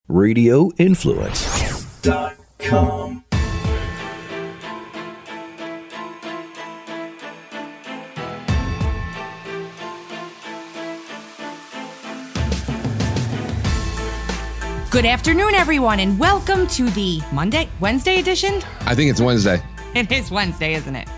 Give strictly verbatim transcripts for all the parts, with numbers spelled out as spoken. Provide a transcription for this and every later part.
radio influence dot com. Good afternoon, everyone, and welcome to the Monday, Wednesday edition? I think it's Wednesday. It is Wednesday, isn't it?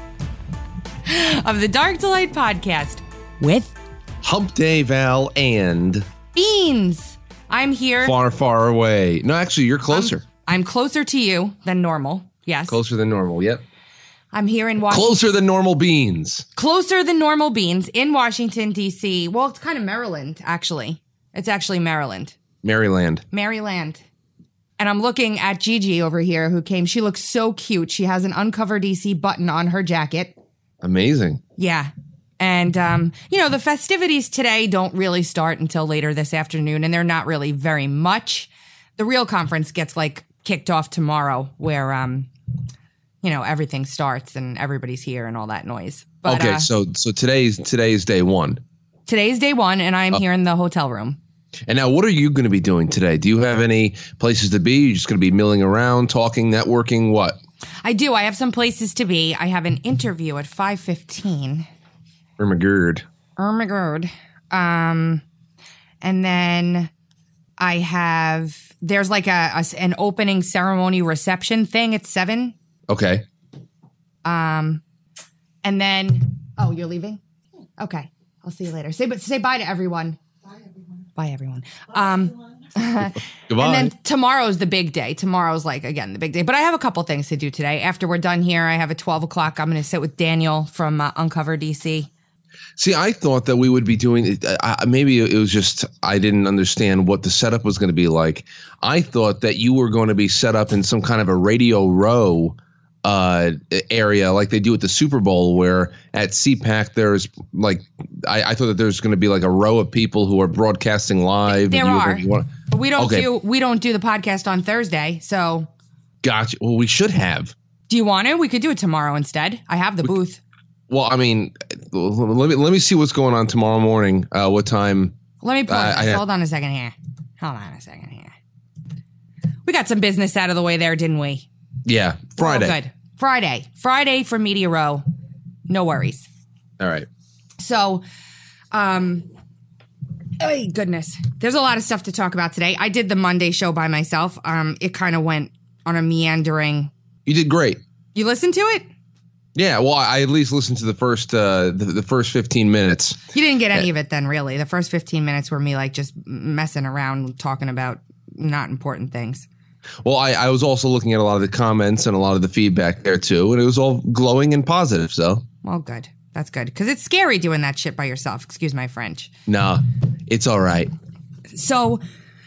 Of the Dark Delight podcast with Hump Day, Val, and Beans. I'm here. Far, far away. No, actually, you're closer. I'm, I'm closer to you than normal. Yes. Closer than normal, yep. I'm here in Washington. Closer than normal Beans. Closer than normal Beans in Washington, D C. Well, it's kind of Maryland, actually. It's actually Maryland. Maryland. Maryland. And I'm looking at Gigi over here who came. She looks so cute. She has an Uncover D C button on her jacket. Amazing. Yeah. And, um, you know, the festivities today don't really start until later this afternoon, and they're not really very much. The real conference gets, like, kicked off tomorrow where, um, you know, everything starts and everybody's here and all that noise. But, okay, uh, so so today's today's day one. Today's day one, and I'm Oh. here in the hotel room. And now, what are you going to be doing today? Do you have any places to be? You're just going to be milling around, talking, networking, what? I do. I have some places to be. I have an interview at five fifteen. Ermagerd. Ermagerd. Um, and then I have, there's like a, a an opening ceremony reception thing at seven. Okay. Um, and then, oh, you're leaving? Okay. I'll see you later. Say, but say bye to everyone. Bye, everyone. Bye, everyone. Um, Goodbye. And then tomorrow's the big day. Tomorrow's like, again, the big day. But I have a couple things to do today. After we're done here, I have at twelve o'clock. I'm going to sit with Daniel from uh, Uncover D C. See, I thought that we would be doing it. Uh, maybe it was just I didn't understand what the setup was going to be like. I thought that you were going to be set up in some kind of a Radio Row uh, area like they do at the Super Bowl, where at C PAC there's like I, I thought that there's going to be like a row of people who are broadcasting live. There and you are. Were, wanna, But we don't okay. do we don't do the podcast on Thursday. So, Gotcha. Well, we should have. do you want to? We could do it tomorrow instead. I have the We, booth. Well, I mean, let me let me see what's going on tomorrow morning. Uh, what time? Let me pull Uh, this. I have- Hold on a second here. Hold on a second here. We got some business out of the way there, didn't we? Yeah, Friday. Oh, good. Friday. Friday for Media Row. No worries. All right. So, um, oh, goodness. There's a lot of stuff to talk about today. I did the Monday show by myself. Um, it kind of went on a meandering. You did great. You listened to it? Yeah, well, I at least listened to the first uh, the, the first fifteen minutes. You didn't get any of it then, really. The first fifteen minutes were me like just messing around, talking about not important things. Well, I, I was also looking at a lot of the comments and a lot of the feedback there too, and it was all glowing and positive. So, Well, good. That's good. Because it's scary doing that shit by yourself. Excuse my French. nah, it's all right. So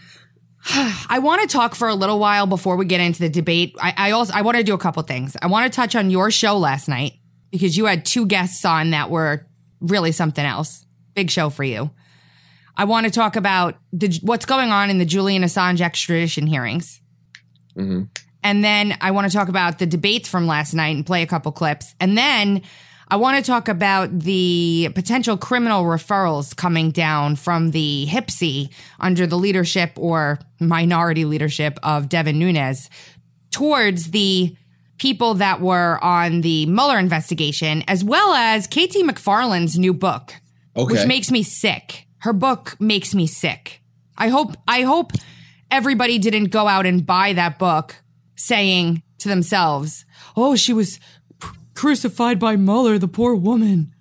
I want to talk for a little while before we get into the debate. I, I also I want to do a couple things. I want to touch on your show last night because you had two guests on that were really something else. Big show for you. I want to talk about the, what's going on in the Julian Assange extradition hearings. Mm-hmm. And then I want to talk about the debates from last night and play a couple clips. And then I want to talk about the potential criminal referrals coming down from the H I P S I under the leadership or minority leadership of Devin Nunes towards the people that were on the Mueller investigation, as well as Katie McFarland's new book, Okay. which makes me sick. Her book makes me sick. I hope, I hope everybody didn't go out and buy that book saying to themselves, oh, she was crucified by Mueller, the poor woman.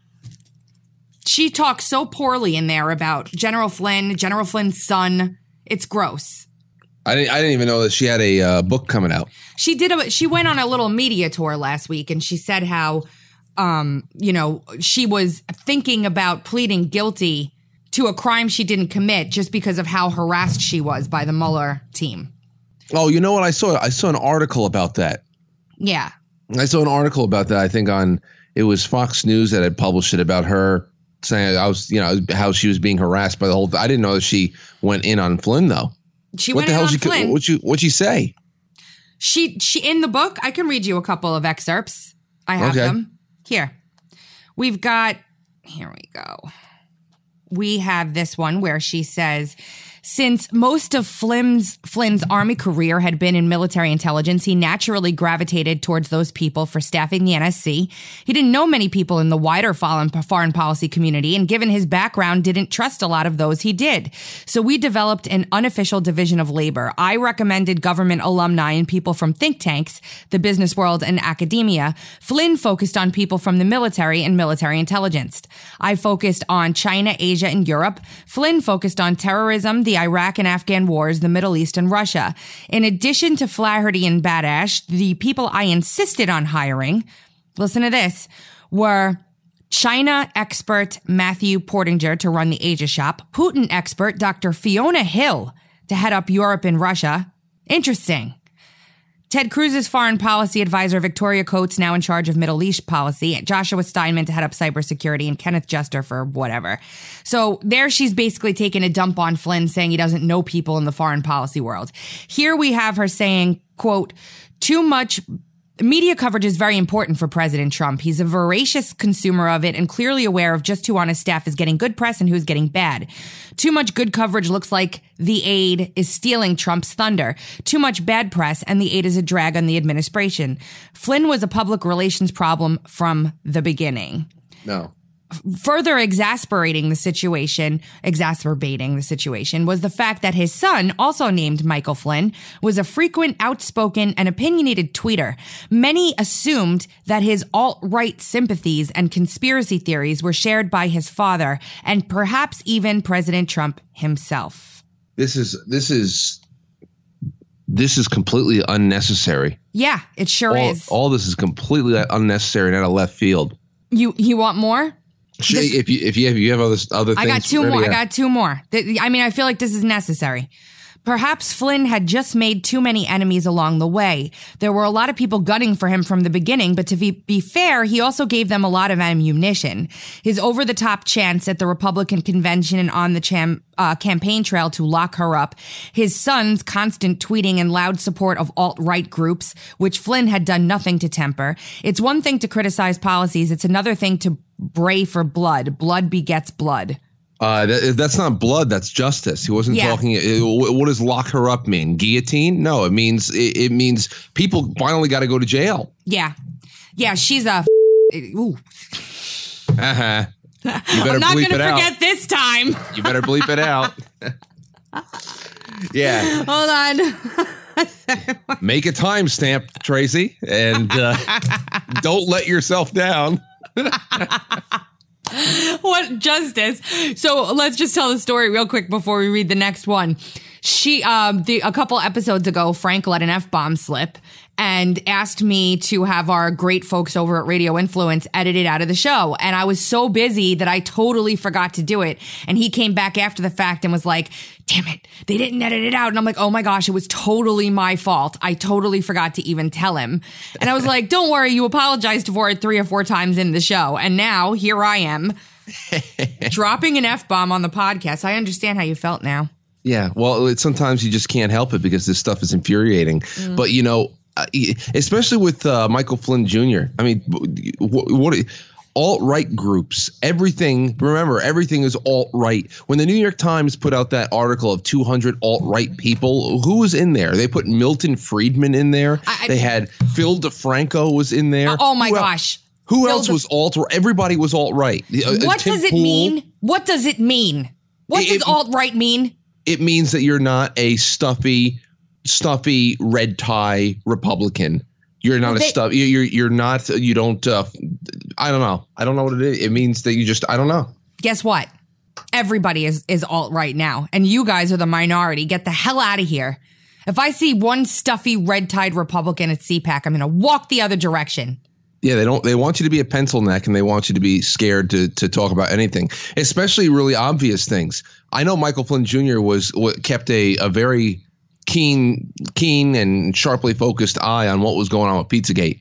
She talks so poorly in there about General Flynn, General Flynn's son. It's gross. I didn't. I didn't even know that she had a uh, book coming out. She did. A, she went on a little media tour last week, and she said how, um, you know, she was thinking about pleading guilty to a crime she didn't commit just because of how harassed she was by the Mueller team. Oh, you know what? I saw. I saw an article about that. Yeah. I saw an article about that. I think on it was Fox News that had published it about her saying I was, you know, how she was being harassed by the whole. I didn't know that she went in on Flynn though. She what went the in hell on she? Flynn. What you? What'd she say? She she in the book. I can read you a couple of excerpts. I have Okay. them here. We've got. Here we go. We have this one where she says, Since most of Flynn's, Flynn's Army career had been in military intelligence, he naturally gravitated towards those people for staffing the N S C. He didn't know many people in the wider foreign policy community, and given his background, didn't trust a lot of those he did. So we developed an unofficial division of labor. I recommended government alumni and people from think tanks, the business world, and academia. Flynn focused on people from the military and military intelligence. I focused on China, Asia, and Europe. Flynn focused on terrorism, the Iraq and Afghan wars, the Middle East, and Russia. In addition to Flaherty and Badash, the people I insisted on hiring, listen to this, were China expert Matthew Portinger to run the Asia shop, Putin expert Doctor Fiona Hill to head up Europe and Russia. Interesting. Ted Cruz's foreign policy advisor, Victoria Coates, now in charge of Middle East policy, Joshua Steinman to head up cybersecurity, and Kenneth Jester for whatever. So there she's basically taking a dump on Flynn, saying he doesn't know people in the foreign policy world. Here we have her saying, quote, too much media coverage is very important for President Trump. He's a voracious consumer of it and clearly aware of just who on his staff is getting good press and who's getting bad. Too much good coverage looks like the aide is stealing Trump's thunder. Too much bad press and the aide is a drag on the administration. Flynn was a public relations problem from the beginning. No. Further exasperating the situation, exacerbating the situation, was the fact that his son, also named Michael Flynn, was a frequent, outspoken, and opinionated tweeter. Many assumed that his alt-right sympathies and conspiracy theories were shared by his father, and perhaps even President Trump himself. This is this is this is completely unnecessary. Yeah, it sure all, is. All this is completely unnecessary and out of left field. You you want more? This, if you if you have you have other other things, I got two ready, more. yeah. I got two more. I mean, I feel like this is necessary. Perhaps Flynn had just made too many enemies along the way. There were a lot of people gunning for him from the beginning, but to be, be fair, he also gave them a lot of ammunition. His over-the-top chants at the Republican convention and on the cham, uh, campaign trail to lock her up, his son's constant tweeting and loud support of alt-right groups, which Flynn had done nothing to temper. It's one thing to criticize policies. It's another thing to bray for blood. Blood begets blood. Uh, that, that's not blood. That's justice. He wasn't Yeah. talking. It, what does lock her up mean? Guillotine? No, it means it, it means people finally got to go to jail. Yeah. Yeah, she's a... Ooh. Uh-huh. You better I'm not bleep going it to out. forget this time. You better bleep it out. Yeah. Hold on. Make a timestamp, Tracy, and uh, don't let yourself down. What justice? So let's just tell the story real quick before we read the next one. She, um, the, a couple episodes ago, Frank let an F-bomb slip and asked me to have our great folks over at Radio Influence edit it out of the show. And I was so busy that I totally forgot to do it. And he came back after the fact and was like, damn it, they didn't edit it out. And I'm like, oh my gosh, it was totally my fault. I totally forgot to even tell him. And I was like, don't worry, you apologized for it three or four times in the show. And now here I am dropping an F-bomb on the podcast. I understand how you felt now. Yeah, well, it, sometimes you just can't help it because this stuff is infuriating. Mm. But, you know, uh, especially with uh, Michael Flynn Junior I mean, what, what alt-right groups, everything, remember, everything is alt-right. When the New York Times put out that article of two hundred alt-right people, who was in there? They put Milton Friedman in there. I, they had Phil DeFranco was in there. Oh, my who gosh. Else, who Phil else De- was alt-right? Everybody was alt-right. What Tim does it Pool, mean? What does it mean? What it, does alt-right mean? It means that you're not a stuffy, stuffy red tie Republican. You're not well, a they, stuff. You're you're not. You don't. Uh, I don't know. I don't know what it is. It means that you just. I don't know. Guess what? Everybody is is alt-right now, and you guys are the minority. Get the hell out of here. If I see one stuffy red tied Republican at C PAC, I'm going to walk the other direction. Yeah, they don't. They want you to be a pencil neck, and they want you to be scared to to talk about anything, especially really obvious things. I know Michael Flynn Junior was kept a a very keen, keen and sharply focused eye on what was going on with Pizzagate.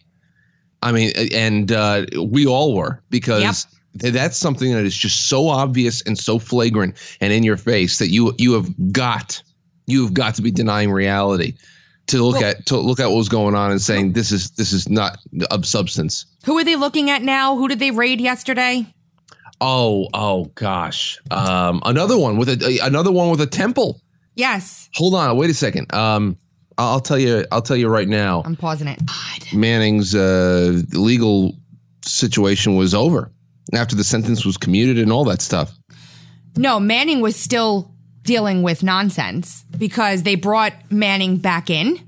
I mean, and uh, we all were, because yep. that's something that is just so obvious and so flagrant and in your face that you you have got you have got to be denying reality. To look well, at to look at what was going on and saying this is this is not of substance. Who are they looking at now? Who did they raid yesterday? Oh, oh gosh, um, another one with a, a another one with a temple. Yes. Hold on. Wait a second. Um, I'll tell you. I'll tell you right now. I'm pausing it. Manning's uh, legal situation was over after the sentence was commuted and all that stuff. No, Manning was still dealing with nonsense because they brought Manning back in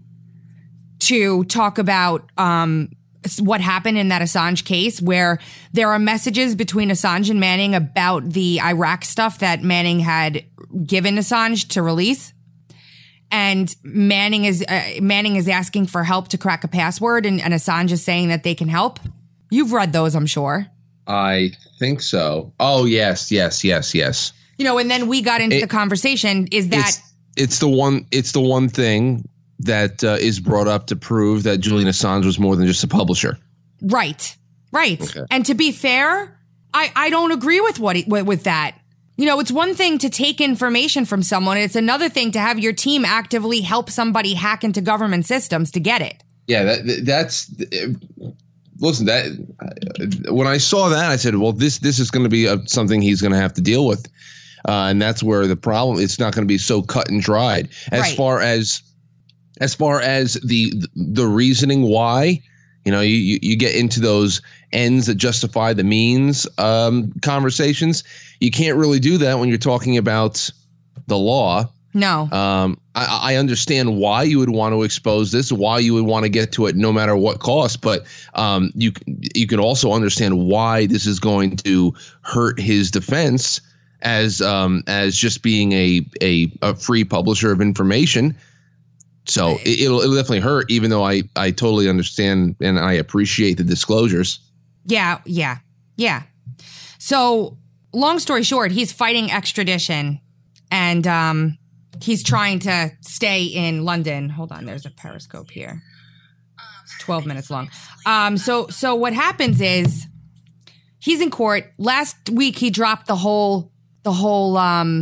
to talk about um, what happened in that Assange case, where there are messages between Assange and Manning about the Iraq stuff that Manning had given Assange to release. And Manning is uh, Manning is asking for help to crack a password, and, and Assange is saying that they can help. You've read those, I'm sure. I think so. Oh, yes, yes, yes, yes. You know, and then we got into it, the conversation. Is that it's, it's the one? It's the one thing that uh, is brought up to prove that Julian Assange was more than just a publisher. Right, right. Okay. And to be fair, I, I don't agree with what he, with, with that. You know, it's one thing to take information from someone. It's another thing to have your team actively help somebody hack into government systems to get it. Yeah, that, that's listen. That when I saw that, I said, "Well, this this is going to be a, something he's going to have to deal with," uh, and that's where the problem. It's not going to be so cut and dried as Right. far as as far as the the reasoning why. You know, you, you get into those ends that justify the means um, conversations. You can't really do that when you're talking about the law. No. Um, I, I understand why you would want to expose this, why you would want to get to it no matter what cost. But um, you you can also understand why this is going to hurt his defense as um, as just being a, a a free publisher of information. So it, it'll, it'll definitely hurt, even though I, I totally understand and I appreciate the disclosures. Yeah, yeah, yeah. So long story short, he's fighting extradition and um, he's trying to stay in London. Hold on, there's a Periscope here. It's twelve minutes long. Um, so so what happens is he's in court. Last week he dropped the whole the whole um,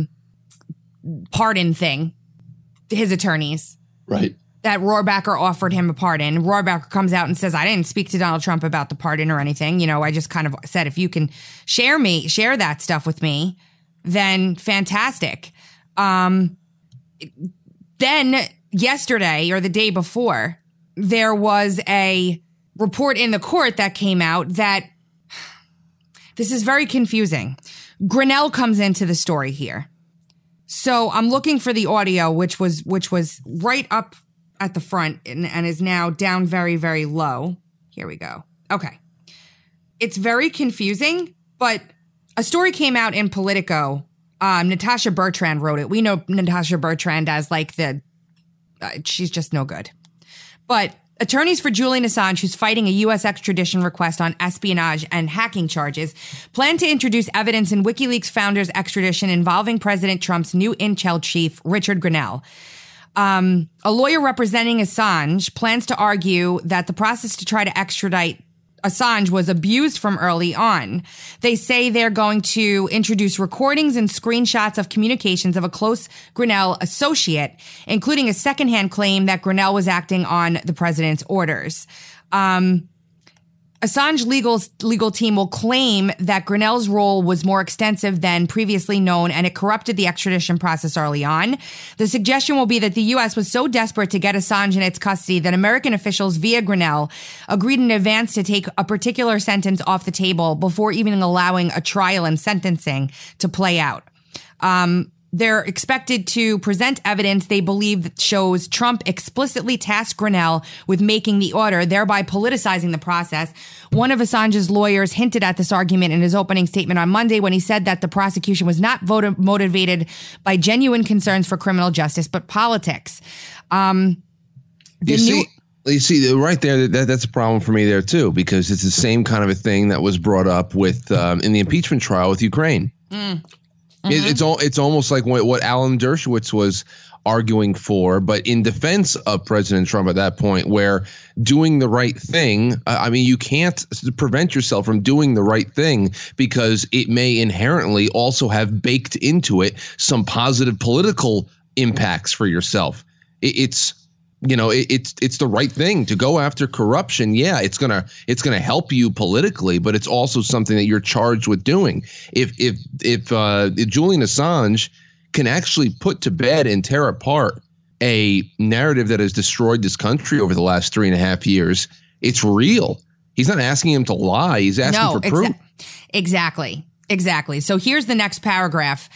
pardon thing, his attorneys. Right. That Rohrabacher offered him a pardon. Rohrabacher comes out and says, I didn't speak to Donald Trump about the pardon or anything. You know, I just kind of said, if you can share me, share that stuff with me, then fantastic. Um, then yesterday or the day before, there was a report in the court that came out that this is very confusing. Grenell comes into the story here. So I'm looking for the audio, which was which was right up at the front and, and is now down very, very low. Here we go. Okay. It's very confusing, but a story came out in Politico. Um, Natasha Bertrand wrote it. We know Natasha Bertrand as like the, uh, she's just no good. But attorneys for Julian Assange, who's fighting a U S extradition request on espionage and hacking charges, plan to introduce evidence in WikiLeaks founder's extradition involving President Trump's new intel chief, Richard Grenell. Um, a lawyer representing Assange plans to argue that the process to try to extradite Assange was abused from early on. They say they're going to introduce recordings and screenshots of communications of a close Grenell associate, including a secondhand claim that Grenell was acting on the president's orders. Um, Assange legal legal team will claim that Grenell's role was more extensive than previously known, and it corrupted the extradition process early on. The suggestion will be that the U S was so desperate to get Assange in its custody that American officials via Grenell agreed in advance to take a particular sentence off the table before even allowing a trial and sentencing to play out. Um, They're expected to present evidence they believe that shows Trump explicitly tasked Grenell with making the order, thereby politicizing the process. One of Assange's lawyers hinted at this argument in his opening statement on Monday when he said that the prosecution was not vote- motivated by genuine concerns for criminal justice, but politics. Um, the you new- see, you see, right there, that, that's a problem for me there, too, because it's the same kind of a thing that was brought up with um, in the impeachment trial with Ukraine. Mm. It, Mm-hmm. it's all. It's almost like what, what Alan Dershowitz was arguing for, but in defense of President Trump at that point, where doing the right thing. Uh, I mean, you can't prevent yourself from doing the right thing because it may inherently also have baked into it some positive political impacts for yourself. It, it's. You know, it, it's it's the right thing to go after corruption. Yeah, it's gonna it's gonna help you politically, but it's also something that you're charged with doing. If if if, uh, if Julian Assange can actually put to bed and tear apart a narrative that has destroyed this country over the last three and a half years, it's real. He's not asking him to lie. He's asking no, for proof. Exa- exactly. Exactly. So here's the next paragraph.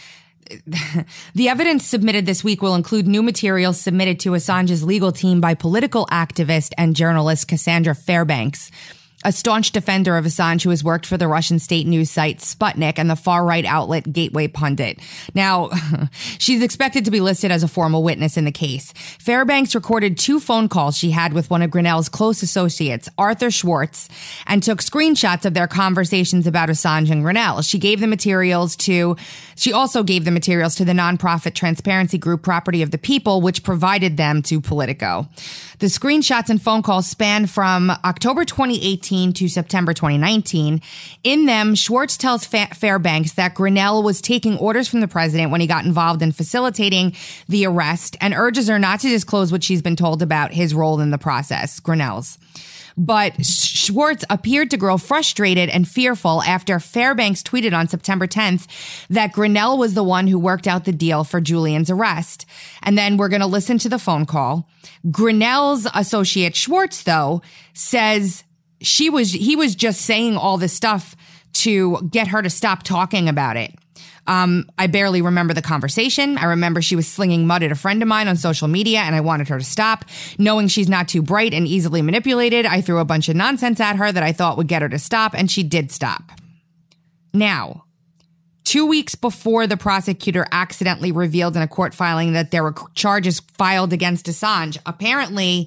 The evidence submitted this week will include new materials submitted to Assange's legal team by political activist and journalist Cassandra Fairbanks, a staunch defender of Assange who has worked for the Russian state news site Sputnik and the far-right outlet Gateway Pundit. Now, she's expected to be listed as a formal witness in the case. Fairbanks recorded two phone calls she had with one of Grenell's close associates, Arthur Schwartz, and took screenshots of their conversations about Assange and Grenell. She gave the materials to, she also gave the materials to the nonprofit transparency group Property of the People, which provided them to Politico. The screenshots and phone calls span from October twenty eighteen to September twenty nineteen. In them, Schwartz tells Fa- Fairbanks that Grenell was taking orders from the president when he got involved in facilitating the arrest and urges her not to disclose what she's been told about his role in the process, Grenell's. But Schwartz appeared to grow frustrated and fearful after Fairbanks tweeted on September tenth that Grenell was the one who worked out the deal for Julian's arrest. And then we're going to listen to the phone call. Grenell's associate Schwartz, though, says she was he was just saying all this stuff to get her to stop talking about it. Um, I barely remember the conversation. I remember she was slinging mud at a friend of mine on social media and I wanted her to stop. Knowing she's not too bright and easily manipulated, I threw a bunch of nonsense at her that I thought would get her to stop, and she did stop. Now, two weeks before the prosecutor accidentally revealed in a court filing that there were charges filed against Assange, apparently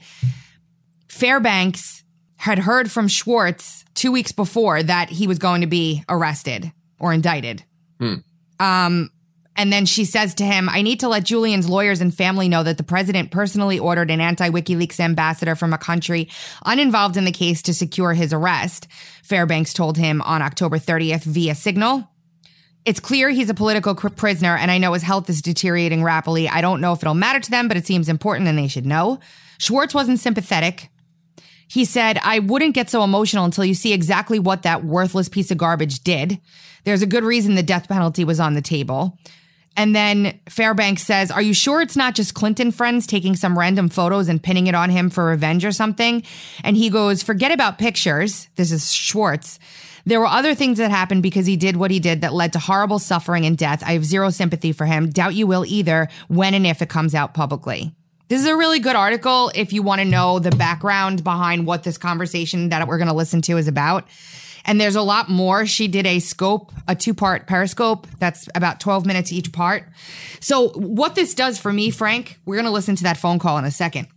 Fairbanks had heard from Schwartz two weeks before that he was going to be arrested or indicted. Hmm. Um, and then she says to him, I need to let Julian's lawyers and family know that the president personally ordered an anti-WikiLeaks ambassador from a country uninvolved in the case to secure his arrest, Fairbanks told him on October thirtieth via Signal. It's clear he's a political prisoner, and I know his health is deteriorating rapidly. I don't know if it'll matter to them, but it seems important and they should know. Schwartz wasn't sympathetic. He said, I wouldn't get so emotional until you see exactly what that worthless piece of garbage did. There's a good reason the death penalty was on the table. And then Fairbanks says, are you sure it's not just Clinton friends taking some random photos and pinning it on him for revenge or something? And he goes, forget about pictures. This is Schwartz. There were other things that happened because he did what he did that led to horrible suffering and death. I have zero sympathy for him. Doubt you will either when and if it comes out publicly. This is a really good article if you want to know the background behind what this conversation that we're going to listen to is about. And there's a lot more. She did a scope, a two-part Periscope that's about twelve minutes each part. So what this does for me, Frank, we're going to listen to that phone call in a second.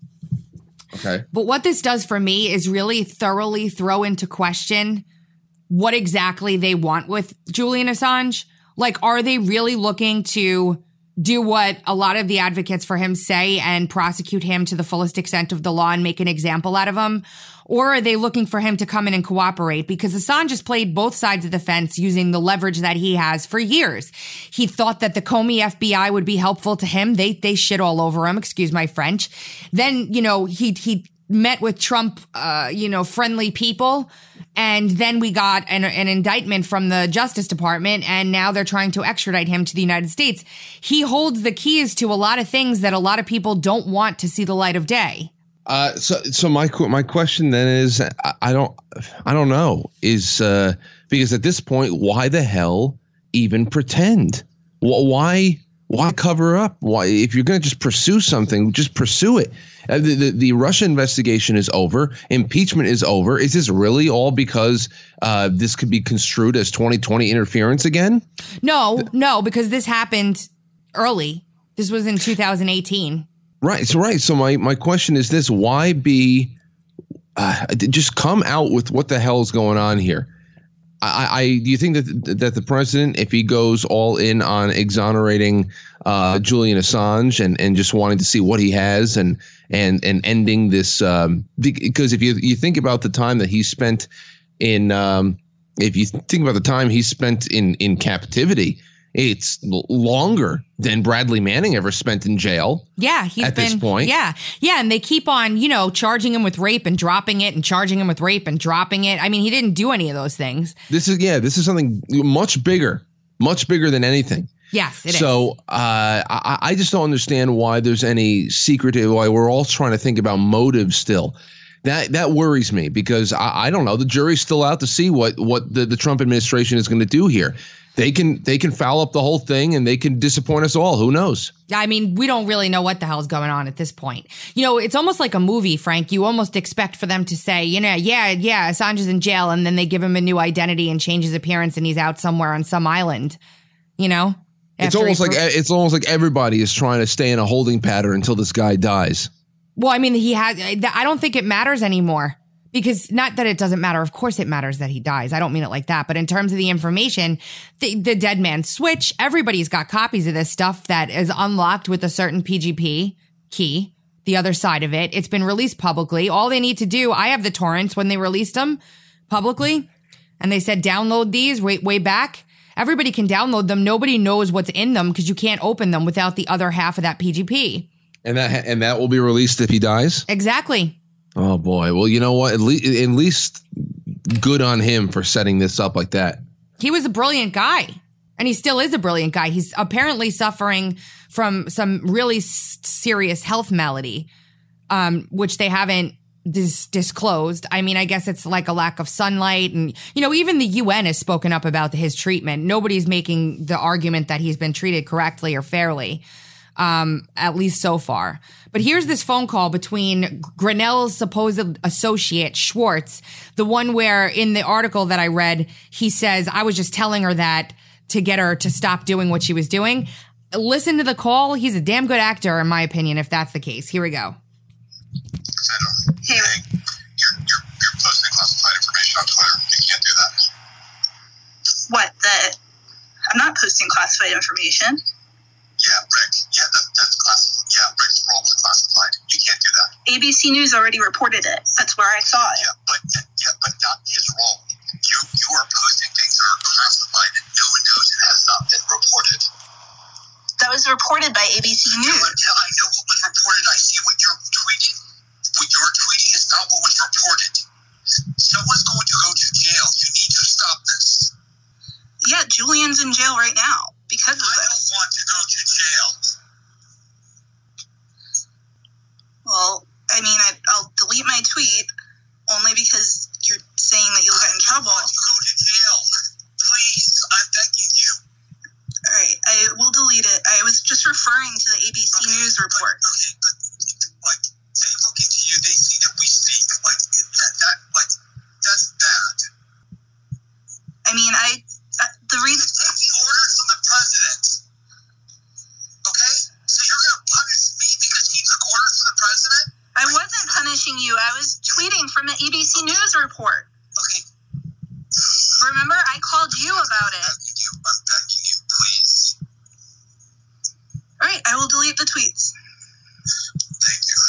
Okay. But what this does for me is really thoroughly throw into question what exactly they want with Julian Assange. Like, are they really looking to do what a lot of the advocates for him say and prosecute him to the fullest extent of the law and make an example out of him? Or are they looking for him to come in and cooperate? Because Assange has played both sides of the fence using the leverage that he has for years. He thought that the Comey F B I would be helpful to him. They they shit all over him, excuse my French. Then, you know, he he met with Trump, uh, you know, friendly people. And then we got an, an indictment from the Justice Department, and now they're trying to extradite him to the United States. He holds the keys to a lot of things that a lot of people don't want to see the light of day. Uh, so, so my my question then is, I, I don't, I don't know, is uh, because at this point, why the hell even pretend? Why, why cover up? Why, if you're going to just pursue something, just pursue it. Uh, the, the the Russia investigation is over. Impeachment is over. Is this really all because uh, this could be construed as twenty twenty interference again? No, no, because this happened early. This was in two thousand eighteen. Right. So right. So my, my question is this: why be uh, just come out with what the hell is going on here? I, I do you think that that the president, if he goes all in on exonerating uh, Julian Assange and, and just wanting to see what he has and and and ending this, um, because if you you think about the time that he spent in, um, if you think about the time he spent in in captivity. It's longer than Bradley Manning ever spent in jail. Yeah, he's at been, this point. Yeah, yeah, and they keep on, you know, charging him with rape and dropping it, and charging him with rape and dropping it. I mean, he didn't do any of those things. This is yeah, this is something much bigger, much bigger than anything. Yes, it so, is. So uh, I, I just don't understand why there's any secret, why we're all trying to think about motive still. That that worries me because I, I don't know. The jury's still out to see what what the, the Trump administration is going to do here. They can they can foul up the whole thing and they can disappoint us all. Who knows? I mean, we don't really know what the hell's going on at this point. You know, it's almost like a movie, Frank. You almost expect for them to say, you know, yeah, yeah, Assange is in jail, and then they give him a new identity and change his appearance, and he's out somewhere on some island. You know, it's almost like it's almost like everybody is trying to stay in a holding pattern until this guy dies. Well, I mean, he has. I don't think it matters anymore. Because not that it doesn't matter. Of course it matters that he dies. I don't mean it like that. But in terms of the information, the, the dead man switch, everybody's got copies of this stuff that is unlocked with a certain P G P key. The other side of it, it's been released publicly. All they need to do, I have the torrents when they released them publicly. And they said, download these way, way back. Everybody can download them. Nobody knows what's in them because you can't open them without the other half of that P G P. And that, and that will be released if he dies? Exactly. Oh, boy. Well, you know what? At least, at least good on him for setting this up like that. He was a brilliant guy, and he still is a brilliant guy. He's apparently suffering from some really s- serious health malady, um, which they haven't dis- disclosed. I mean, I guess it's like a lack of sunlight. And, you know, even the U N has spoken up about his treatment. Nobody's making the argument that he's been treated correctly or fairly. Um, at least so far. But here's this phone call between Grenell's supposed associate, Schwartz, the one where in the article that I read, he says, I was just telling her that to get her to stop doing what she was doing. Listen to the call. He's a damn good actor, in my opinion, if that's the case. Here we go. Hey, you're, you're, you're posting classified information on Twitter. You can't do that. What? The, I'm not posting classified information. Yeah, Rick. Yeah, that, that's classified. Yeah, Rick's role was classified. You can't do that. A B C News already reported it. That's where I saw it. Yeah, but yeah, but not his role. You you are posting things that are classified and no one knows it has not been reported. That was reported by A B C News. Yeah, I know what was reported. I see what you're tweeting. What you're tweeting is not what was reported. Someone's going to go to jail. You need to stop this. Yeah, Julian's in jail right now because of I this. I don't want to go to jail. Well, I mean, I, I'll delete my tweet only because you're saying that you'll get in trouble. I don't want to go to jail. Please, I'm begging you. All right, I will delete it. I was just referring to the A B C Okay, News report. But, okay, but like they look into you, they see that we speak. Like that, that like that's bad. I mean, I uh, the reason. He's taking orders from the president. Okay, so you're gonna punish me because he took orders from the president? I wasn't punishing you. I was tweeting from the A B C News report. Okay. Remember, I called you about it. I'm begging you. I'm begging you, please. All right, I will delete the tweets. Thank you.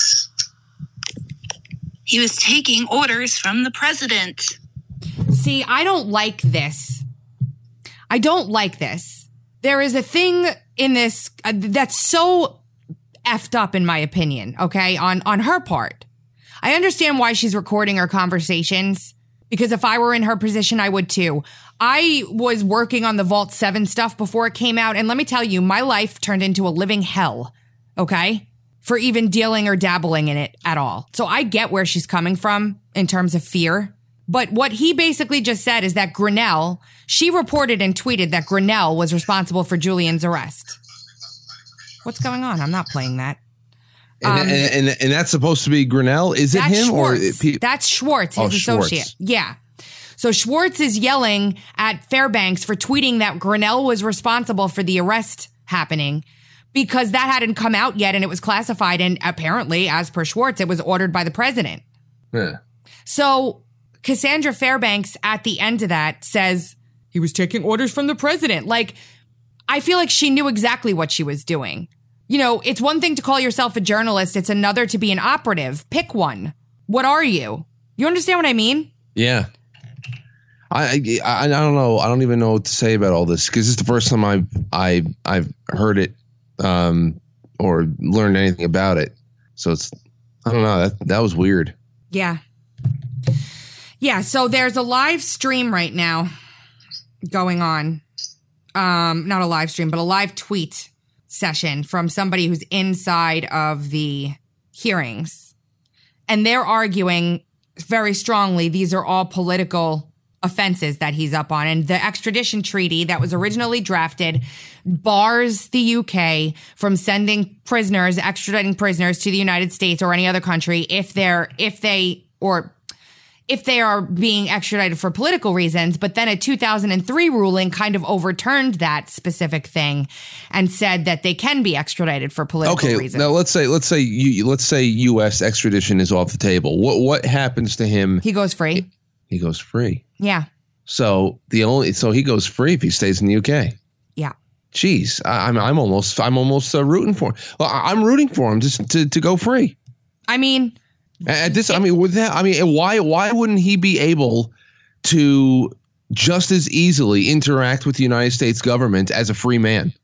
He was taking orders from the president. See, I don't like this. I don't like this. There is a thing in this uh, that's so effed up, in my opinion, okay, on, on her part. I understand why she's recording her conversations, because if I were in her position, I would too. I was working on the Vault seven stuff before it came out, and let me tell you, my life turned into a living hell, okay, for even dealing or dabbling in it at all. So I get where she's coming from in terms of fear. But what he basically just said is that Grenell, she reported and tweeted that Grenell was responsible for Julian's arrest. What's going on? I'm not playing that. And, Um, and, and and that's supposed to be Grenell? Is it That's him Schwartz. or? It, pe- That's Schwartz, his Oh, Schwartz. associate. Yeah. So Schwartz is yelling at Fairbanks for tweeting that Grenell was responsible for the arrest happening because that hadn't come out yet and it was classified. And apparently, as per Schwartz, it was ordered by the president. Yeah. So Cassandra Fairbanks at the end of that says he was taking orders from the president. Like, I feel like she knew exactly what she was doing. You know, it's one thing to call yourself a journalist. It's another to be an operative. Pick one. What are you? You understand what I mean? Yeah. I, I I don't know. I don't even know what to say about all this because it's the first time I've I I've heard it um, or learned anything about it. So it's I don't know. That that was weird. Yeah. Yeah. So there's a live stream right now going on um, not a live stream, but a live tweet session from somebody who's inside of the hearings. And they're arguing very strongly these are all political offenses that he's up on. And the extradition treaty that was originally drafted bars the U K from sending prisoners, extraditing prisoners to the United States or any other country if they're, if they, or if they are being extradited for political reasons. But then a two thousand three ruling kind of overturned that specific thing and said that they can be extradited for political okay, reasons. Now let's say, let's say you, let's say U S extradition is off the table. What, what happens to him? He goes free. He, he goes free. Yeah. So the only, so he goes free if he stays in the U K. Yeah. Jeez, I, I'm, I'm almost, I'm almost uh, rooting for him. Well, I, I'm rooting for him just to, to go free. I mean, At this, I mean, with that, I mean, why why wouldn't he be able to just as easily interact with the United States government as a free man?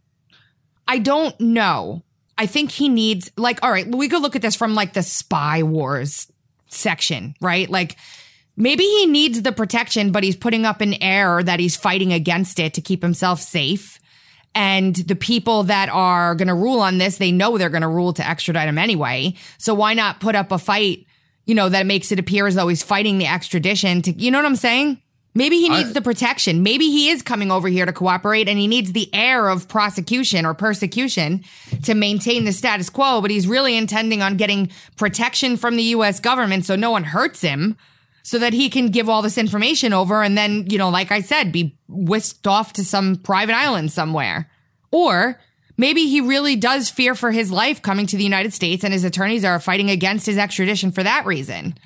I don't know. I think he needs, like, all right, we could look at this from like the spy wars section, right? Like maybe he needs the protection, but he's putting up an air that he's fighting against it to keep himself safe. And the people that are going to rule on this, they know they're going to rule to extradite him anyway. So why not put up a fight, you know, that makes it appear as though he's fighting the extradition to, you know what I'm saying? Maybe he needs I, the protection. Maybe he is coming over here to cooperate and he needs the air of prosecution or persecution to maintain the status quo. But he's really intending on getting protection from the U S government so no one hurts him, so that he can give all this information over and then, you know, like I said, be whisked off to some private island somewhere. Or maybe he really does fear for his life coming to the United States and his attorneys are fighting against his extradition for that reason.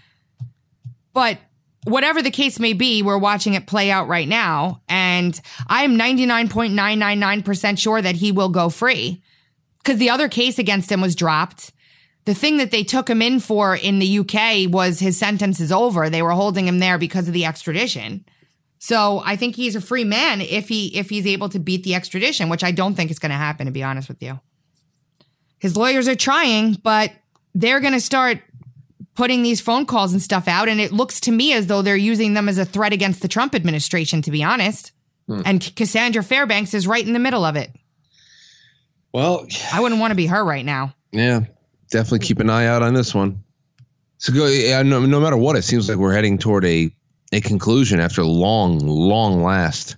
But whatever the case may be, we're watching it play out right now. And I'm ninety-nine point nine nine nine percent sure that he will go free because the other case against him was dropped. The thing that they took him in for in the U K was his sentence is over. They were holding him there because of the extradition. So I think he's a free man if he if he's able to beat the extradition, which I don't think is going to happen, to be honest with you. His lawyers are trying, but they're going to start putting these phone calls and stuff out. And it looks to me as though they're using them as a threat against the Trump administration, to be honest. Hmm. And Cassandra Fairbanks is right in the middle of it. Well, I wouldn't want to be her right now. Yeah. Definitely keep an eye out on this one. So go, yeah, no, no matter what, it seems like we're heading toward a, a conclusion after long, long last.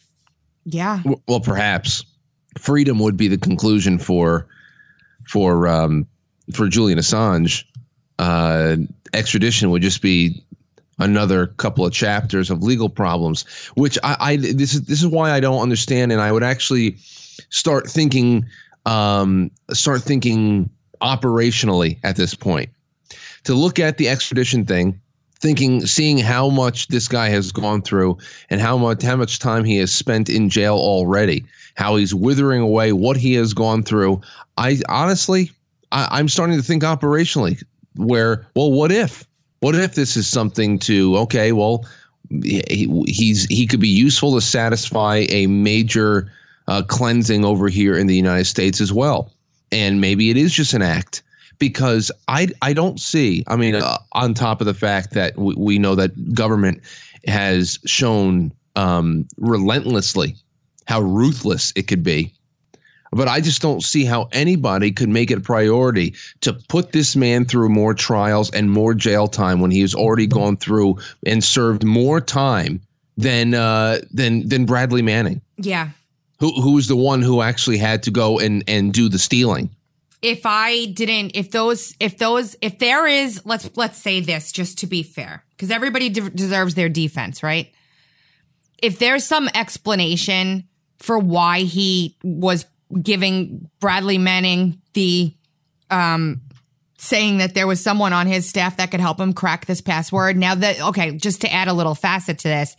Yeah. Well, perhaps freedom would be the conclusion for for um, for Julian Assange. Uh, extradition would just be another couple of chapters of legal problems, which I, I this is this is why I don't understand, and I would actually start thinking um, start thinking. operationally at this point, to look at the extradition thing, thinking, seeing how much this guy has gone through and how much how much time he has spent in jail already, how he's withering away, what he has gone through. I honestly, I, I'm starting to think operationally where, well, what if, what if this is something to, okay, well, he, he's he could be useful to satisfy a major uh, cleansing over here in the United States as well. And maybe it is just an act, because I, I don't see, I mean, uh, on top of the fact that we, we know that government has shown um, relentlessly how ruthless it could be. But I just don't see how anybody could make it a priority to put this man through more trials and more jail time when he has already gone through and served more time than uh, than than Bradley Manning. Yeah. Who who was the one who actually had to go and, and do the stealing? If I didn't, if those, if those, if there is, let's let's say this just to be fair, because everybody de- deserves their defense, right? If there's some explanation for why he was giving Bradley Manning the, um, saying that there was someone on his staff that could help him crack this password. Now that, okay, just to add a little facet to this.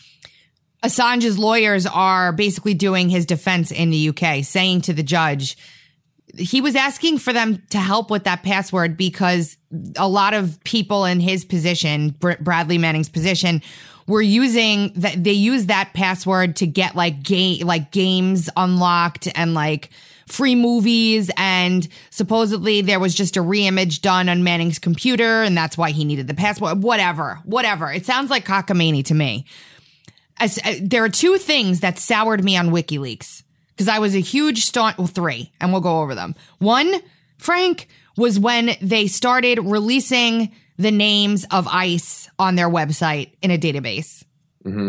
Assange's lawyers are basically doing his defense in the U K, saying to the judge, he was asking for them to help with that password because a lot of people in his position, Br- Bradley Manning's position, were using that. They use that password to get like game, like games unlocked and like free movies. And supposedly there was just a reimage done on Manning's computer, and that's why he needed the password. Whatever, whatever. It sounds like cockamamie to me. as, uh, there are two things that soured me on WikiLeaks because I was a huge staunch, well, three, and we'll go over them. One, Frank, was when they started releasing the names of ICE on their website in a database. Mm-hmm.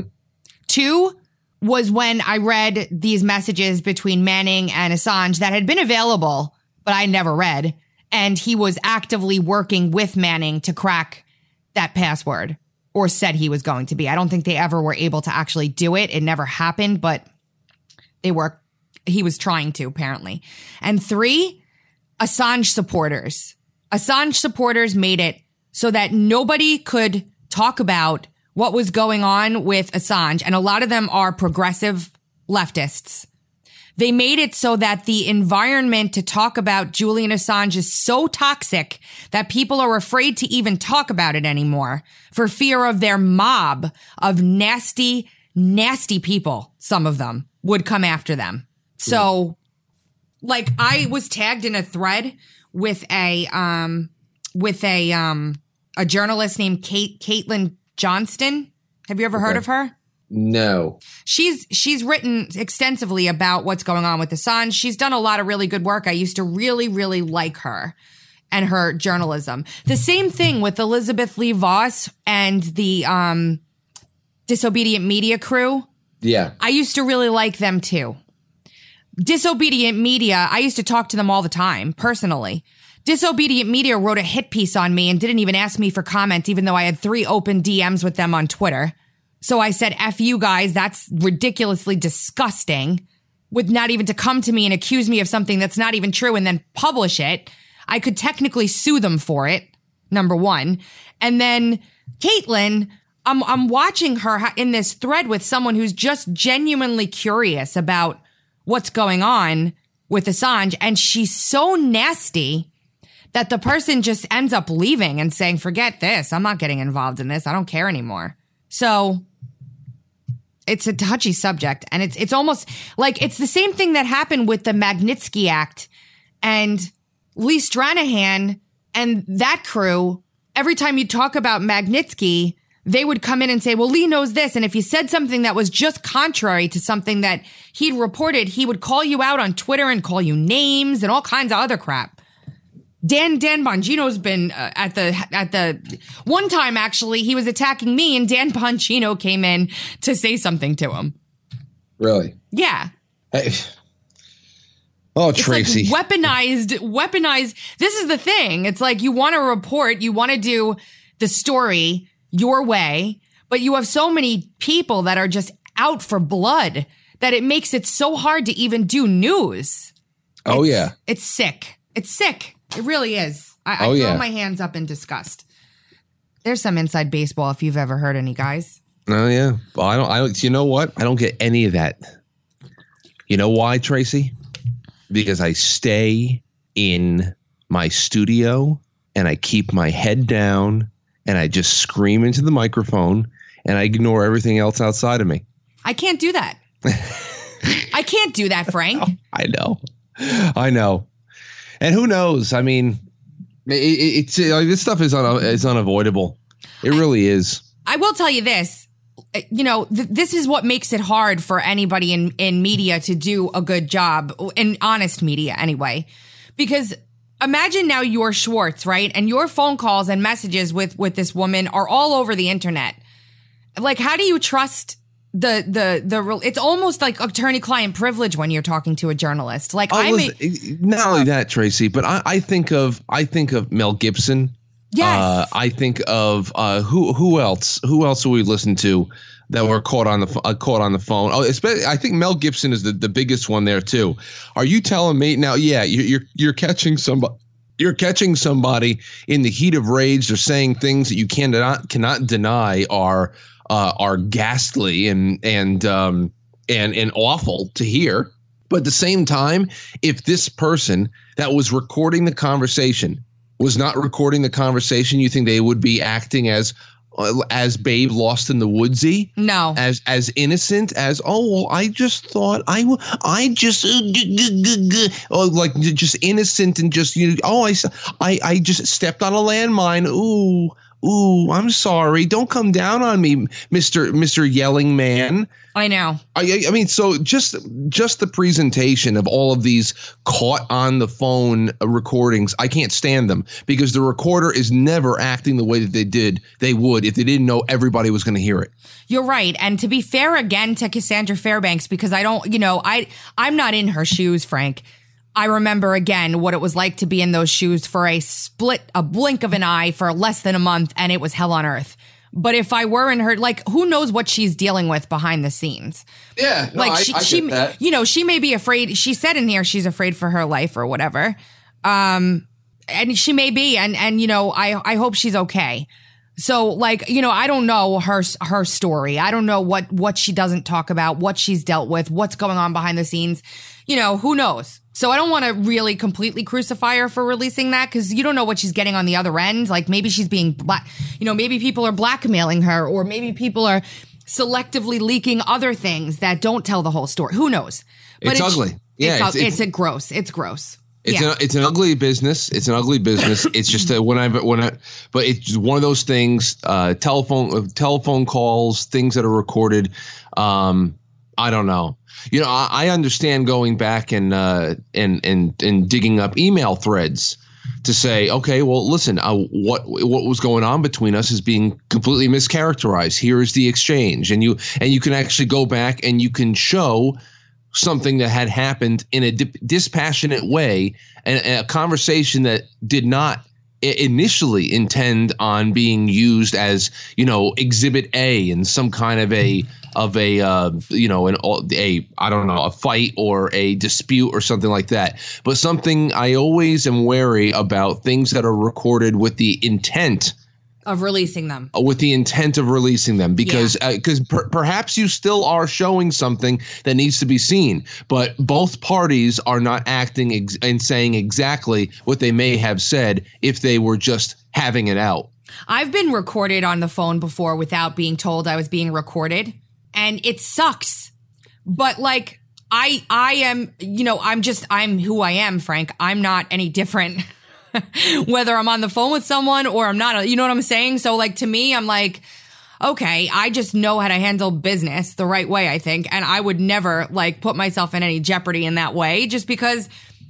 Two was when I read these messages between Manning and Assange that had been available, but I never read. And he was actively working with Manning to crack that password, or said he was going to be. I don't think they ever were able to actually do it. It never happened, but they were, he was trying to, apparently. And three, Assange supporters. Assange supporters made it so that nobody could talk about what was going on with Assange. And a lot of them are progressive leftists. They made it so that the environment to talk about Julian Assange is so toxic that people are afraid to even talk about it anymore for fear of their mob of nasty, nasty people. Some of them would come after them. So, like, I was tagged in a thread with a, um, with a, um, a journalist named Kate, Caitlin Johnston. Have you ever heard Okay. of her? No. She's she's written extensively about what's going on with Assange. She's done a lot of really good work. I used to really, really like her and her journalism. The same thing with Elizabeth Lee Voss and the um, Disobedient Media crew. Yeah. I used to really like them too. Disobedient Media, I used to talk to them all the time, personally. Disobedient Media wrote a hit piece on me and didn't even ask me for comment, even though I had three open D Ms with them on Twitter. So I said, F you guys, that's ridiculously disgusting, with not even to come to me and accuse me of something that's not even true and then publish it. I could technically sue them for it, number one. And then Caitlin, I'm, I'm watching her in this thread with someone who's just genuinely curious about what's going on with Assange. And she's so nasty that the person just ends up leaving and saying, forget this. I'm not getting involved in this. I don't care anymore. So it's a touchy subject, and it's it's almost like it's the same thing that happened with the Magnitsky Act and Lee Stranahan and that crew. Every time you talk about Magnitsky, they would come in and say, well, Lee knows this. And if you said something that was just contrary to something that he'd reported, he would call you out on Twitter and call you names and all kinds of other crap. Dan Dan Bongino's been uh, at the at the one time actually he was attacking me and Dan Bongino came in to say something to him. Really? Yeah. Hey. Oh, It's Tracy. like weaponized, weaponized. This is the thing. It's like you want to report, you want to do the story your way, but you have so many people that are just out for blood that it makes it so hard to even do news. oh It's- yeah. It's sick. It's sick. It really is. I, I Oh, throw yeah. my hands up in disgust. There's some inside baseball if you've ever heard any, guys. Oh yeah. Well, I don't. I don't. You know what? I don't get any of that. You know why, Tracy? Because I stay in my studio and I keep my head down and I just scream into the microphone and I ignore everything else outside of me. I can't do that. I can't do that, Frank. I know. I know. And who knows? I mean, it, it, it's uh, this stuff is un, is unavoidable. It really is. I will tell you this. You know, th- this is what makes it hard for anybody in, in media to do a good job, in honest media anyway. Because imagine now you're Schwartz, right? And your phone calls and messages with, with this woman are all over the internet. Like, how do you trust the, the, the, it's almost like attorney-client privilege when you're talking to a journalist. Like, Oh, I may, listen, not only that, Tracy, but I, I think of I think of Mel Gibson. yes. Uh, I think of uh, who who else? Who else do we listen to that were caught on the ph- uh, caught on the phone? Oh, especially, I think Mel Gibson is the, the biggest one there too. Are you telling me now? Yeah, you, you're you're catching somebody. You're catching somebody in the heat of rage. They're saying things that you cannot cannot deny are uh, are ghastly and and um, and and awful to hear. But at the same time, if this person that was recording the conversation was not recording the conversation, you think they would be acting as uh, as Babe Lost in the Woodsy? no. As as innocent as, oh, well, I just thought I w- I just uh, g- g- g- g- oh, like just innocent and just, you know, oh, I, s- I I just stepped on a landmine. Ooh, ooh, I'm sorry. Don't come down on me, Mister Mister Yelling Man. I know. I, I mean, so just just the presentation of all of these caught on the phone recordings, I can't stand them because the recorder is never acting the way that they did. They would if they didn't know everybody was going to hear it. You're right. And to be fair again to Cassandra Fairbanks, because I don't, you know, I I'm not in her shoes, Frank. I remember again what it was like to be in those shoes for a split, a blink of an eye for less than a month, and it was hell on earth. But if I were in her, like, who knows what she's dealing with behind the scenes? Yeah, no, like I, she, I she get that. you know, she may be afraid. She said in here she's afraid for her life or whatever, um, and she may be, and and you know, I I hope she's okay. So, like, you know, I don't know her her story. I don't know what what she doesn't talk about, what she's dealt with, what's going on behind the scenes. You know, who knows? So I don't want to really completely crucify her for releasing that because you don't know what she's getting on the other end. Like maybe she's being black, you know, maybe people are blackmailing her or maybe people are selectively leaking other things that don't tell the whole story. Who knows? But it's, it's ugly. Yeah, it's, it's, it's, it's a gross. It's gross. It's yeah. an it's an ugly business. It's an ugly business. It's just that when I when I but it's one of those things. Uh, telephone telephone calls, things that are recorded. Um, I don't know. You know, I, I understand going back and uh, and and and digging up email threads to say, okay, well, listen, uh, what what was going on between us is being completely mischaracterized. Here is the exchange, and you and you can actually go back and you can show something that had happened in a dip, dispassionate way, and, and a conversation that did not initially intend on being used as, you know, exhibit A in some kind of a of a uh, you know an a I don't know a fight or a dispute or something like that. But something I always am wary about things that are recorded with the intent of releasing them, with the intent of releasing them, because because yeah. uh, per- perhaps you still are showing something that needs to be seen, but both parties are not acting ex- and saying exactly what they may have said if they were just having it out. I've been recorded on the phone before without being told I was being recorded, and it sucks. But like I I am, you know, I'm just I'm who I am, Frank. I'm not any different. Whether I'm on the phone with someone or I'm not, you know what I'm saying? So like to me, I'm like, okay, I just know how to handle business the right way, I think. And I would never like put myself in any jeopardy in that way, just because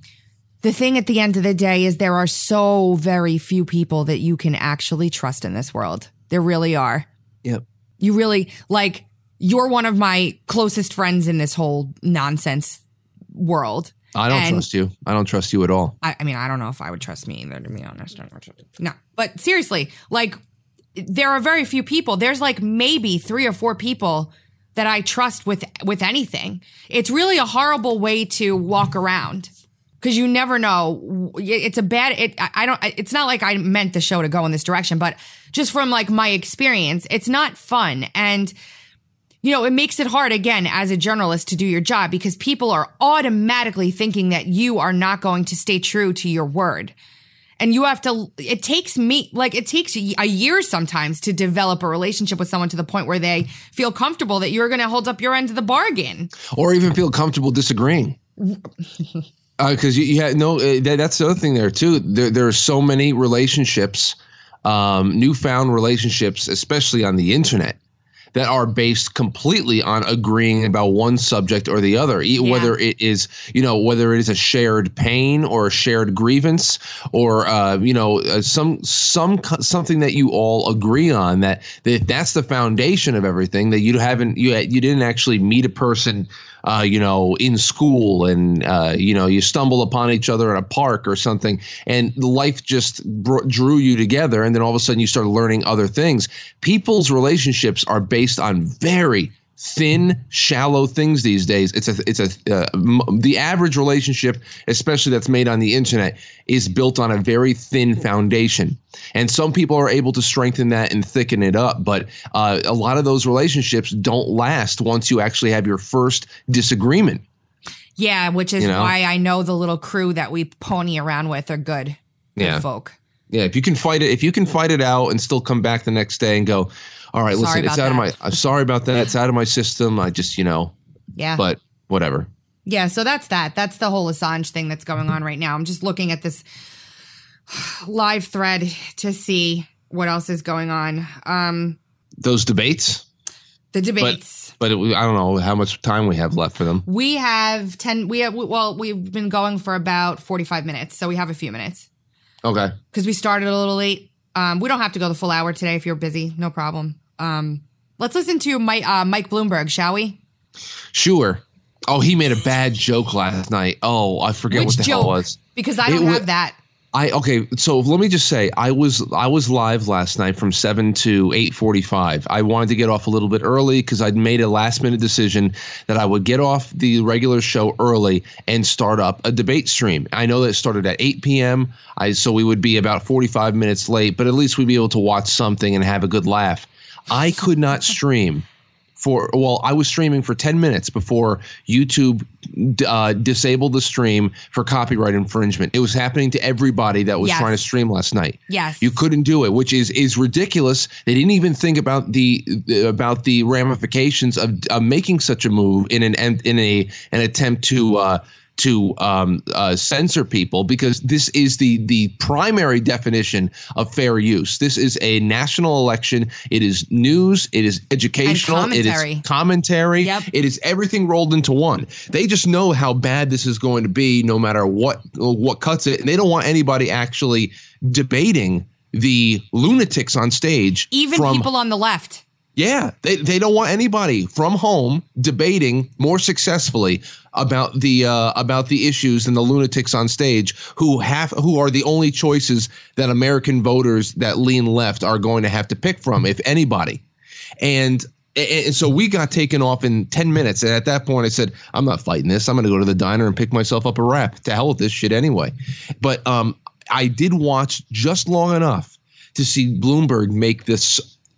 the thing at the end of the day is there are so very few people that you can actually trust in this world. There really are. Yep. You really like, you're one of my closest friends in this whole nonsense world. I don't and trust you. I don't trust you at all. I, I mean, I don't know if I would trust me either, to be honest. No, but seriously, like, there are very few people. There's like maybe three or four people that I trust with with anything. It's really a horrible way to walk around because you never know. It's a bad. It. I don't. It's not like I meant the show to go in this direction, but just from like my experience, it's not fun. And you know, it makes it hard, again, as a journalist to do your job because people are automatically thinking that you are not going to stay true to your word. And you have to, it takes me, like, it takes a year sometimes to develop a relationship with someone to the point where they feel comfortable that you're going to hold up your end of the bargain. Or even feel comfortable disagreeing. Because uh, you, you had, no, uh, that, that's the other thing there, too. There, there are so many relationships, um, newfound relationships, especially on the internet, that are based completely on agreeing about one subject or the other, yeah. whether it is, you know, whether it is a shared pain or a shared grievance or, uh, you know, uh, some some something that you all agree on, that, that that's the foundation of everything, that you haven't you you didn't actually meet a person, uh, you know, in school and, uh, you know, you stumble upon each other in a park or something and life just br- drew you together. And then all of a sudden you start learning other things. People's relationships are based on very thin, shallow things these days. It's a, it's a, uh, m- the average relationship, especially that's made on the internet, is built on a very thin foundation. And some people are able to strengthen that and thicken it up. But uh, a lot of those relationships don't last once you actually have your first disagreement. Yeah, which is you know? why I know the little crew that we pony around with are good, good yeah. folk. Yeah, if you can fight it, if you can fight it out and still come back the next day and go, all right, sorry listen, it's out that. of my, I'm sorry about that. It's out of my system. I just, you know, yeah, but whatever. Yeah. So that's that. That's the whole Assange thing that's going on right now. I'm just looking at this live thread to see what else is going on. Um, Those debates. the debates. But, but it, I don't know how much time we have left for them. We have ten. We have well, we've been going for about forty-five minutes, so we have a few minutes Okay. because we started a little late. Um, we don't have to go the full hour today if you're busy. No problem. Um, let's listen to Mike, uh, Mike Bloomberg, shall we? Sure. Oh, he made a bad joke last night. Oh, I forget Which what the joke? hell it was. Because I It don't wa- have that. I okay, so let me just say, I was I was live last night from seven to eight forty-five. I wanted to get off a little bit early because I'd made a last minute decision that I would get off the regular show early and start up a debate stream. I know that it started at eight p.m. I so we would be about forty-five minutes late, but at least we'd be able to watch something and have a good laugh. I could not stream. For well, I was streaming for ten minutes before YouTube uh, disabled the stream for copyright infringement. It was happening to everybody that was Yes. trying to stream last night. Yes. You couldn't do it, which is is ridiculous. They didn't even think about the about the ramifications of, of making such a move in an in a an attempt to uh, to um, uh, censor people, because this is the the primary definition of fair use. This is a national election. It is news. It is educational. It commentary. is commentary. Yep. It is everything rolled into one. They just know how bad this is going to be, no matter what what cuts it, and they don't want anybody actually debating the lunatics on stage. Even from, people on the left. Yeah, they they don't want anybody from home debating more successfully about the uh, about the issues than the lunatics on stage who have who are the only choices that American voters that lean left are going to have to pick from, if anybody. And and so we got taken off in ten minutes. And at that point, I said, I'm not fighting this. I'm going to go to the diner and pick myself up a wrap. To hell with this shit anyway. But um, I did watch just long enough to see Bloomberg make this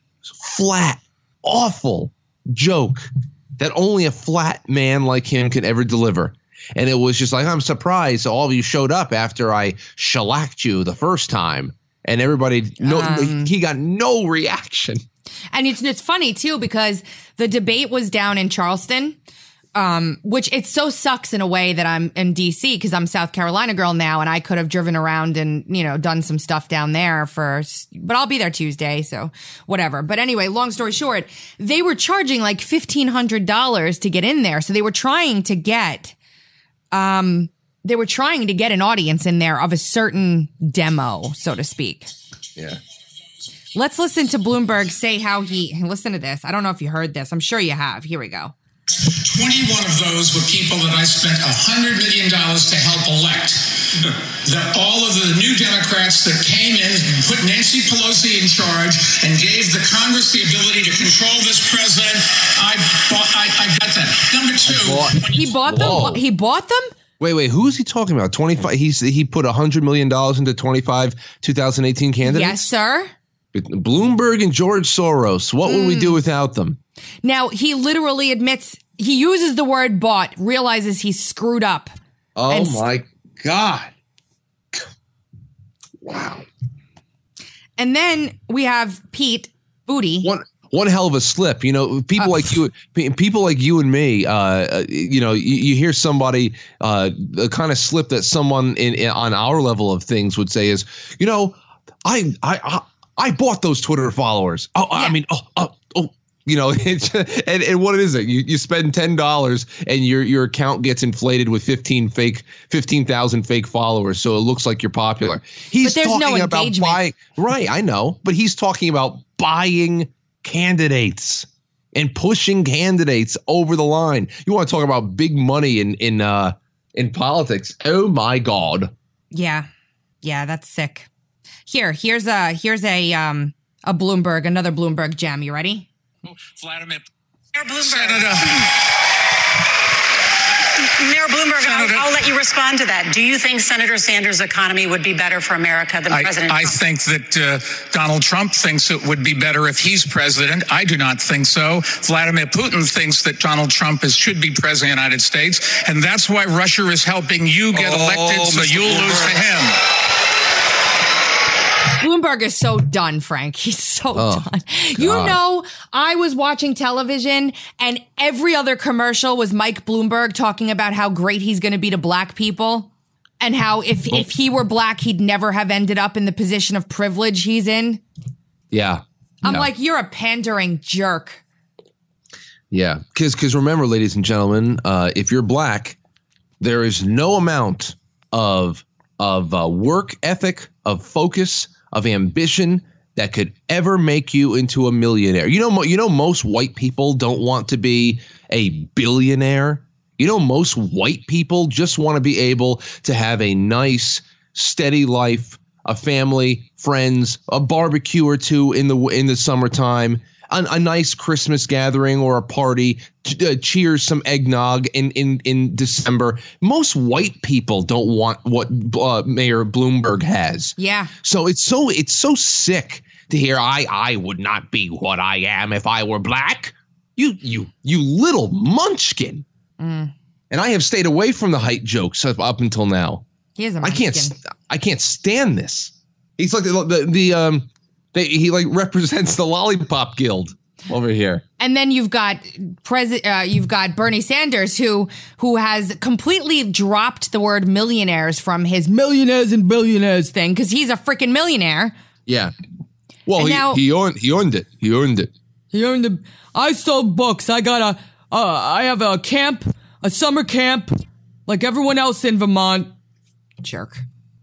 flat, awful joke that only a flat man like him could ever deliver. And it was just like, I'm surprised all of you showed up after I shellacked you the first time. And everybody, no, Um. he got no reaction. And it's it's funny too because the debate was down in Charleston, um, which it so sucks in a way that I'm in D C because I'm a South Carolina girl now, and I could have driven around and you know done some stuff down there for, but I'll be there Tuesday, so whatever. But anyway, long story short, they were charging like fifteen hundred dollars to get in there, so they were trying to get, um, they were trying to get an audience in there of a certain demo, so to speak. Yeah. Let's listen to Bloomberg say how he, listen to this. I don't know if you heard this. I'm sure you have. Here we go. twenty-one of those were people that I spent one hundred million dollars to help elect. The, all of the new Democrats that came in, put Nancy Pelosi in charge, and gave the Congress the ability to control this president. I bought, I, I got that. Number two. when He bought Whoa. them? He bought them? Wait, wait. Who is he talking about? twenty-five. He's he put one hundred million dollars into twenty-five two thousand eighteen candidates? Yes, sir. Bloomberg and George Soros. What would we do without them? Now, he literally admits, he uses the word bought, realizes he's screwed up. Oh, And- my God. Wow. And then we have Pete Booty. One one hell of a slip. You know, people Uh, like you, pe- people like you and me. Uh, uh, you know, you, you hear somebody uh, the kind of slip that someone in, in on our level of things would say is, you know, I I I, I bought those Twitter followers. Oh, I Yeah. mean, oh, oh, oh. You know, it's, and and what is it? You you spend ten dollars and your your account gets inflated with fifteen fake fifteen thousand fake followers, so it looks like you're popular. He's But there's no talking about engagement. buying, right? I know, but he's talking about buying candidates and pushing candidates over the line. You want to talk about big money in in uh in politics? Oh my God! Yeah. Yeah, that's sick. Here, here's a, here's a, um, a Bloomberg, another Bloomberg gem. You ready? Vladimir Mayor Bloomberg. Senator. Mayor Bloomberg, Senator- I'll, I'll let you respond to that. Do you think Senator Sanders' economy would be better for America than I, President I Trump? think that uh, Donald Trump thinks it would be better if he's president. I do not think so. Vladimir Putin thinks that Donald Trump is, should be president of the United States, and that's why Russia is helping you get Oh, elected, so Mister you'll lose to Bloomberg. him. Bloomberg is so done, Frank. He's so Oh, done. You God. know, I was watching television and every other commercial was Mike Bloomberg talking about how great he's going to be to black people and how if, if he were black, he'd never have ended up in the position of privilege he's in. Yeah. I'm yeah. like, you're a pandering jerk. Yeah. Because because remember, ladies and gentlemen, uh, if you're black, there is no amount of of uh, work ethic, of focus, of ambition that could ever make you into a millionaire. You know, mo- you know, most white people don't want to be a billionaire. You know, most white people just want to be able to have a nice, steady life, a family, friends, a barbecue or two in the in the summertime, a, a nice Christmas gathering or a party, uh, cheers some eggnog in, in, in December. Most white people don't want what uh, Mayor Bloomberg has. Yeah. So it's so it's so sick to hear I I would not be what I am if I were black. You you you little munchkin. Mm. And I have stayed away from the height jokes up, up until now. He is a I munchkin. can't I can't stand this. He's like the the, the um they, he like represents the Lollipop Guild over here. And then you've got Pres- uh, you've got Bernie Sanders, who who has completely dropped the word millionaires from his millionaires and billionaires thing because he's a freaking millionaire. Yeah. Well, And he now- he earned he earned it. He earned it. He earned the. I sold books. I got a. Uh, I have a camp, a summer camp, like everyone else in Vermont. Jerk.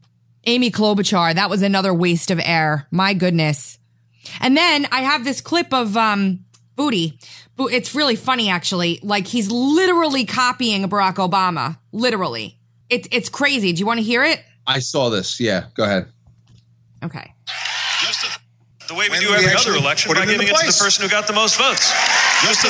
Amy Klobuchar. That was another waste of air. My goodness. And then I have this clip of um Booty. Bo- It's really funny, actually. Like he's literally copying Barack Obama. Literally. It's it's crazy. Do you want to hear it? I saw this. Yeah. Go ahead. Okay. Just a, the way we When do we every actually other election put by it into giving it to the place. person who got the most votes. Just a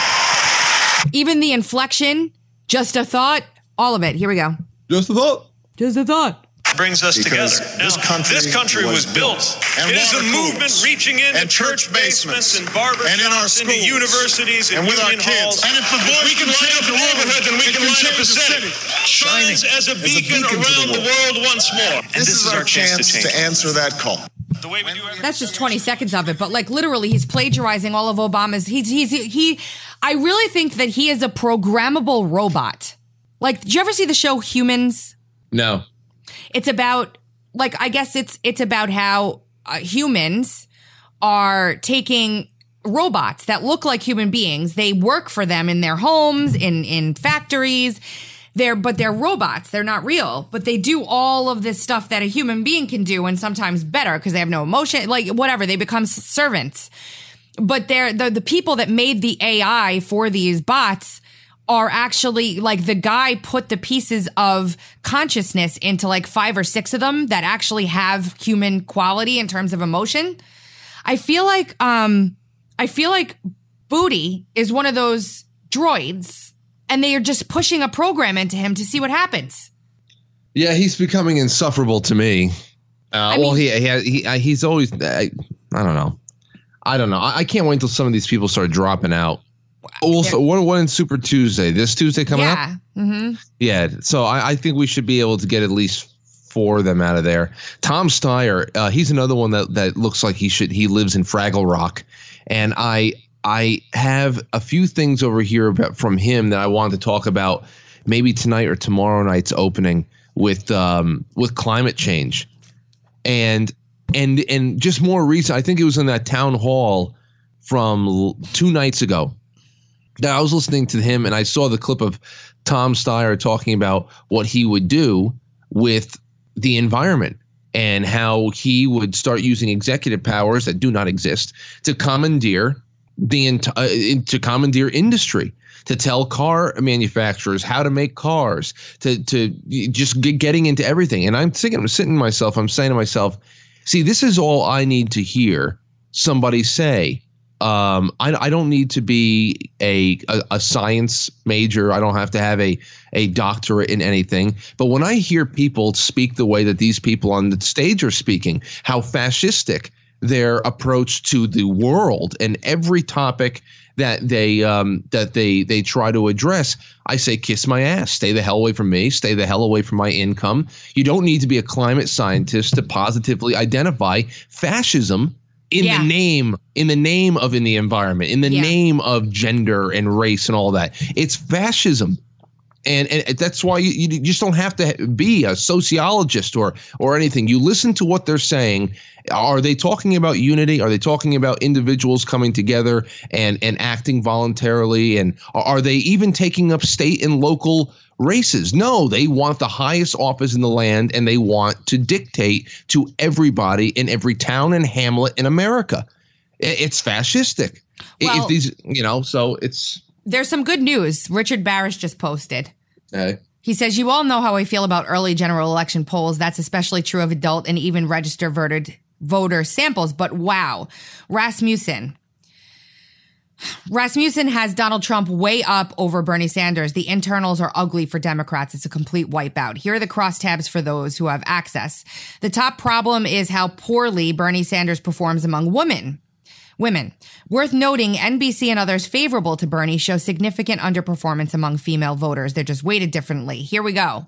thought. Even the inflection, just a thought, all of it. Here we go. Just a thought. Just a thought. Brings us Because together. this Now, country this country was, was built. built. And It is a water movement coolers. reaching into And church church basements and barber And in our shops, into schools. universities and, And with our union kids. halls. And if the boys we can can light change up the a neighborhood, then we it can can light up change a the city. city. Shines Shining as a as a beacon beacon to around the the world once more. And This, is our chance to, change. answer that call. The way we do every- That's just twenty seconds of it, but like literally he's plagiarizing all of Obama's. He's, he's, he, I really think that he is a programmable robot. Like, did you ever see the show Humans? No. It's about, like, I guess it's, it's about how uh, humans are taking robots that look like human beings. They work for them in their homes, in, in factories. They're, but they're robots. They're not real, but they do all of this stuff that a human being can do and sometimes better because they have no emotion, like whatever. They become s- servants, but they're the, the people that made the A I for these bots are actually like the guy put the pieces of consciousness into like five or six of them that actually have human quality in terms of emotion. I feel like, um, I feel like Booty is one of those droids. And they are just pushing a program into him to see what happens. Yeah, he's becoming insufferable to me. Uh, well, mean- he, he he uh, he's always I, I don't know, I don't know. I, I can't wait until some of these people start dropping out. Also, what what in Super Tuesday? This Tuesday coming up? Yeah. Mm-hmm. Yeah. So I, I think we should be able to get at least four of them out of there. Tom Steyer, uh, he's another one that that looks like he should. He lives in Fraggle Rock, and I. I have a few things over here about, from him that I wanted to talk about maybe tonight or tomorrow night's opening with um, with climate change. And and and just more recent, I think it was in that town hall from l- two nights ago that I was listening to him and I saw the clip of Tom Steyer talking about what he would do with the environment and how he would start using executive powers that do not exist to commandeer the entire uh, to commandeer industry, to tell car manufacturers how to make cars, to to just get, getting into everything. And I'm thinking, I'm sitting to myself, I'm saying to myself, see, this is all I need to hear somebody say. Um, I, I don't need to be a, a a science major. I don't have to have a a doctorate in anything. But when I hear people speak the way that these people on the stage are speaking, how fascistic their approach to the world and every topic that they um, that they they try to address, I say, kiss my ass. Stay the hell away from me. Stay the hell away from my income. You don't need to be a climate scientist to positively identify fascism in Yeah. the name in the name of in the environment, in the Yeah. name of gender and race and all that. It's fascism. And, and that's why you, you just don't have to be a sociologist or or anything. You listen to what they're saying. Are they talking about unity? Are they talking about individuals coming together and, and acting voluntarily? And are they even taking up state and local races? No, they want the highest office in the land, and they want to dictate to everybody in every town and hamlet in America. It's fascistic. Well, if these, you know, so it's. There's some good news. Richard Barish just posted. Hey. He says, you all know how I feel about early general election polls. That's especially true of adult and even registered voter, voter samples. But wow, Rasmussen. Rasmussen has Donald Trump way up over Bernie Sanders. The internals are ugly for Democrats. It's a complete wipeout. Here are the crosstabs for those who have access. The top problem is how poorly Bernie Sanders performs among women. Women. Worth noting, N B C and others favorable to Bernie show significant underperformance among female voters. They're just weighted differently. Here we go.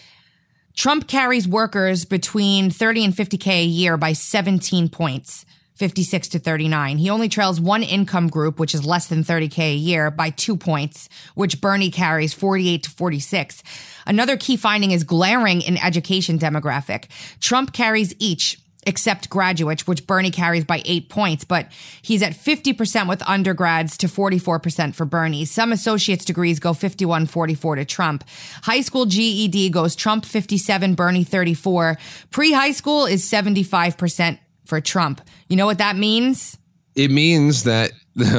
Trump carries workers between thirty and fifty K a year by seventeen points, fifty-six to thirty-nine. He only trails one income group, which is less than thirty K a year, by two points, which Bernie carries forty-eight to forty-six. Another key finding is glaring in education demographic. Trump carries each, except graduates, which Bernie carries by eight points, but he's at fifty percent with undergrads to forty-four percent for Bernie. Some associate's degrees go fifty-one forty-four to Trump. High school G E D goes Trump fifty-seven, Bernie thirty-four. Pre-high school is seventy-five percent for Trump. You know what that means? It means that,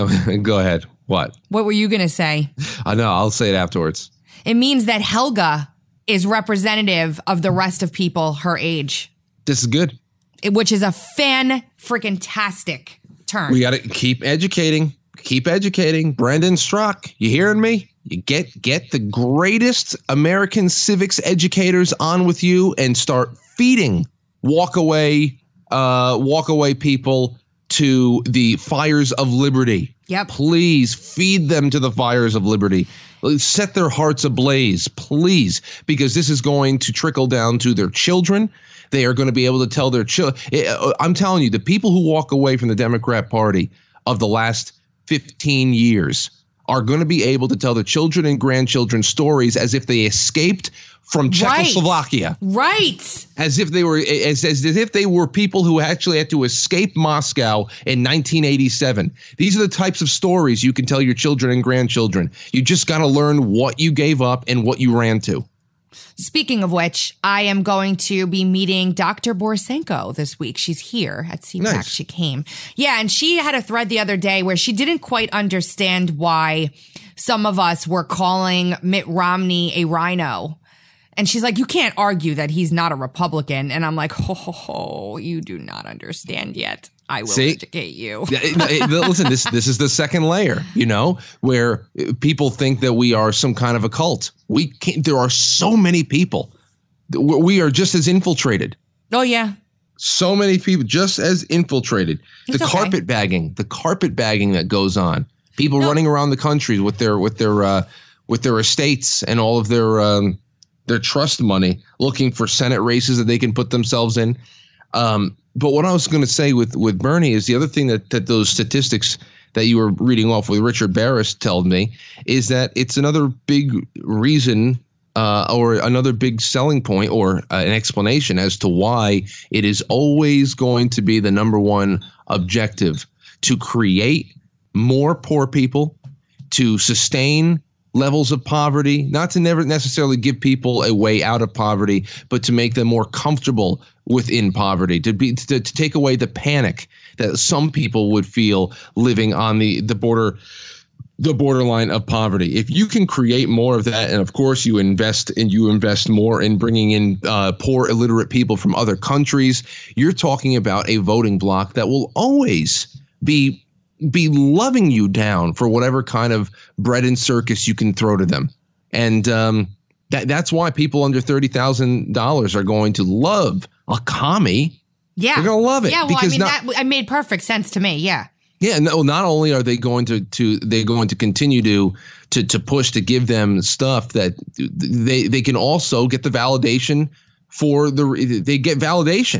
go ahead. What? What were you going to say? I know, I'll say it afterwards. It means that Helga is representative of the rest of people her age. This is good. Which is a fan-freaking-tastic term. We got to keep educating, keep educating. Brendan Strzok, you hearing me? You get get the greatest American civics educators on with you and start feeding walk away, uh, walk away people to the fires of liberty. Yep. Please feed them to the fires of liberty. Set their hearts ablaze, please, because this is going to trickle down to their children. They are going to be able to tell their children. I'm telling you, the people who walk away from the Democrat Party of the last fifteen years are going to be able to tell their children and grandchildren stories as if they escaped from Czechoslovakia. Right. As if they were as, as if they were people who actually had to escape Moscow in nineteen eighty-seven. These are the types of stories you can tell your children and grandchildren. You just got to learn what you gave up and what you ran to. Speaking of which, I am going to be meeting Doctor Borisenko this week. She's here at C PAC. Nice. She came. Yeah, and she had a thread the other day where she didn't quite understand why some of us were calling Mitt Romney a rhino. And she's like, you can't argue that he's not a Republican. And I'm like, ho, ho, ho, you do not understand yet. I will See? educate you. Listen, this this is the second layer, you know, where people think that we are some kind of a cult. We can't. There are so many people. We are just as infiltrated. Oh, yeah. So many people just as infiltrated. It's the okay. carpet bagging, the carpet bagging that goes on. People no. running around the country with their with their uh, with their estates and all of their um, their trust money, looking for Senate races that they can put themselves in. Um, but what I was going to say with, with Bernie is the other thing that, that those statistics that you were reading off with Richard Barish told me is that it's another big reason uh, or another big selling point or uh, an explanation as to why it is always going to be the number one objective to create more poor people, to sustain levels of poverty, not to never necessarily give people a way out of poverty, but to make them more comfortable within poverty, to be to, to take away the panic that some people would feel living on the the border the borderline of poverty. If you can create more of that, and of course you invest and you invest more in bringing in uh, poor illiterate people from other countries, you're talking about a voting bloc that will always be be loving you down for whatever kind of bread and circus you can throw to them. And um, that that's why people under thirty thousand dollars are going to love a commie. Yeah. They're going to love it. Yeah, well, I mean, not, that it made perfect sense to me. Yeah. Yeah. No, not only are they going to, to they're going to continue to, to, to push to give them stuff that they, they can also get the validation for the, they get validation.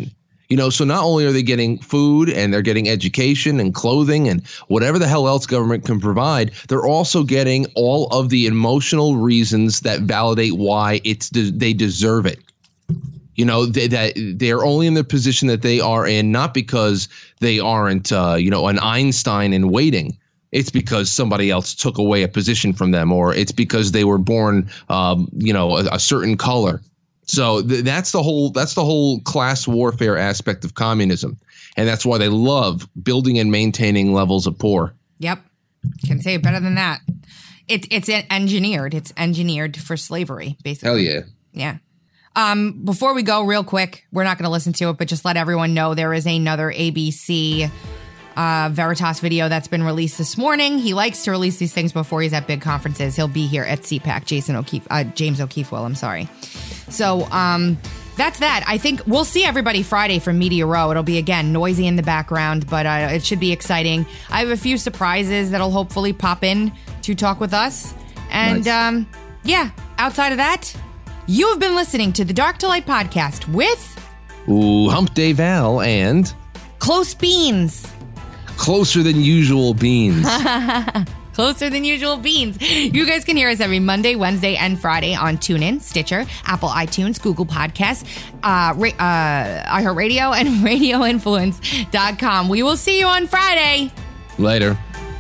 You know, so not only are they getting food and they're getting education and clothing and whatever the hell else government can provide, they're also getting all of the emotional reasons that validate why it's they deserve it. You know, they, that they're only in the position that they are in, not because they aren't, uh, you know, an Einstein in waiting. It's because somebody else took away a position from them, or it's because they were born, um, you know, a, a certain color. So th- that's the whole that's the whole class warfare aspect of communism. And that's why they love building and maintaining levels of poor. Yep. Can say it better than that. It, it's engineered. It's engineered for slavery, basically. Hell yeah. Yeah. Um, before we go, real quick, we're not going to listen to it, but just let everyone know there is another A B C uh, Veritas video that's been released this morning. He likes to release these things before he's at big conferences. He'll be here at C PAC. Jason O'Keefe, uh, James O'Keefe will, I'm sorry. So um, that's that. I think we'll see everybody Friday from Media Row. It'll be, again, noisy in the background, but uh, it should be exciting. I have a few surprises that'll hopefully pop in to talk with us. And nice. um, yeah, outside of that, you have been listening to the Dark to Light podcast with Ooh, Hump Day Val and Close Beans. Closer than usual beans. Closer than usual beans. You guys can hear us every Monday, Wednesday, and Friday on TuneIn, Stitcher, Apple iTunes, Google Podcasts, uh, ra- uh, iHeartRadio, and radio influence dot com. We will see you on Friday. Later.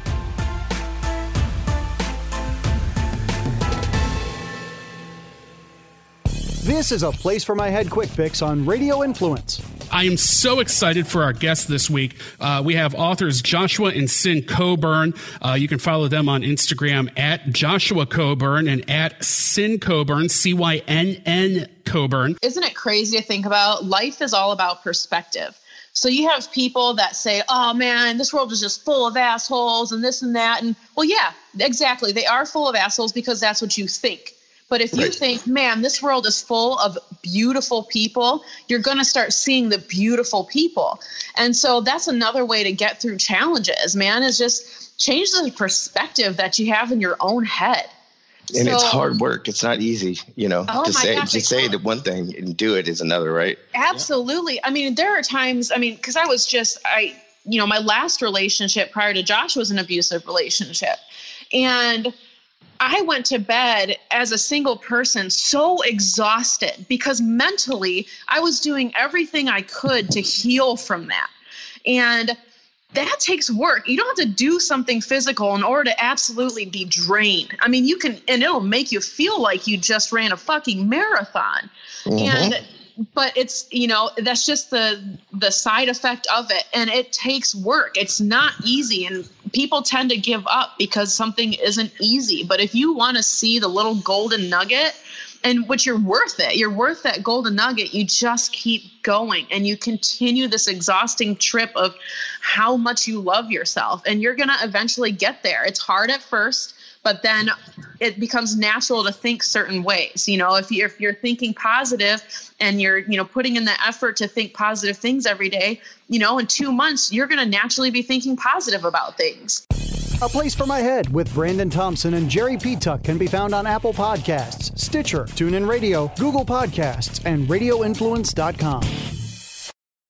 This is a Place for My Head Quick Fix on Radio Influence. I am so excited for our guests this week. Uh, we have authors Joshua and Cyn Coburn. Uh, you can follow them on Instagram at Joshua Coburn and at Cyn Coburn, C Y N N Coburn. Isn't it crazy to think about? Life is all about perspective. So you have people that say, oh, man, this world is just full of assholes and this and that. And well, yeah, exactly. They are full of assholes because that's what you think. But if you think, man, this world is full of beautiful people, you're going to start seeing the beautiful people. And so that's another way to get through challenges, man, is just change the perspective that you have in your own head. And so, it's hard work. It's not easy, you know, oh to say, gosh, to say that one thing and do it is another, right? Absolutely. Yeah. I mean, there are times, I mean, because I was just, I, you know, my last relationship prior to Josh was an abusive relationship. And I went to bed as a single person so exhausted because mentally I was doing everything I could to heal from that. And that takes work. You don't have to do something physical in order to absolutely be drained. I mean, you can, and it'll make you feel like you just ran a fucking marathon. Mm-hmm. And but it's, you know, that's just the the side effect of it. And it takes work. It's not easy. And people tend to give up because something isn't easy. But if you want to see the little golden nugget, and which you're worth it, you're worth that golden nugget, you just keep going and you continue this exhausting trip of how much you love yourself. And you're going to eventually get there. It's hard at first, but then it becomes natural to think certain ways. You know, if you're, if you're thinking positive and you're, you know, putting in the effort to think positive things every day, you know, in two months, you're going to naturally be thinking positive about things. A Place for My Head with Brandon Thompson and Jerry Petuck can be found on Apple Podcasts, Stitcher, TuneIn Radio, Google Podcasts, and radio influence dot com.